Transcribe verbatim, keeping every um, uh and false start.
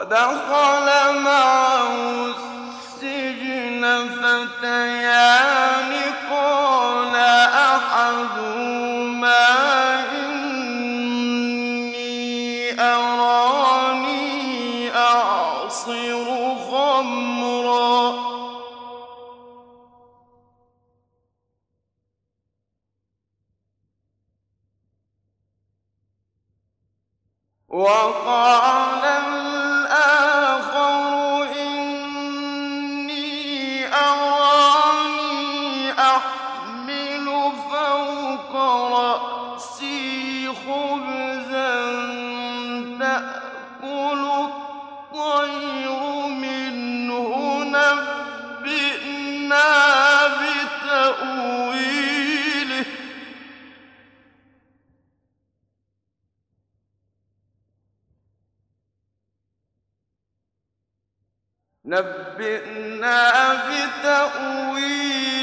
ودخل معه السجن فتيان قال أحدهما إني أراني أعصر خمرا وقال الآخر إني أراني أحمل فوق رأسي خبزا تأكل الطير منه نبئنا بتأويله نبئنا بتأويله